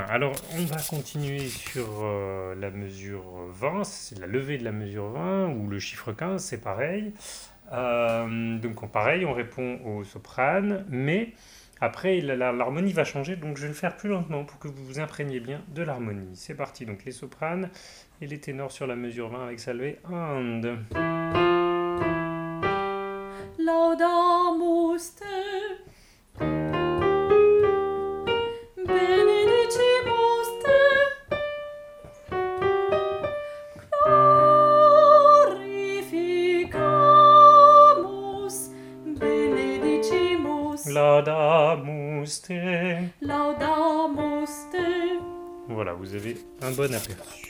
alors on va continuer sur la mesure 20, c'est la levée de la mesure 20, ou le chiffre 15, c'est pareil. Donc pareil, on répond au soprane, mais après l'harmonie va changer, donc je vais le faire plus lentement pour que vous vous imprégniez bien de l'harmonie. C'est parti, donc les sopranes et les ténors sur la mesure 20 avec sa levée. 1, 2. Laudamus te, benedicimus te, glorificamus, benedicimus, Laudamus te. laudamus te. Voilà, vous avez un bon aperçu.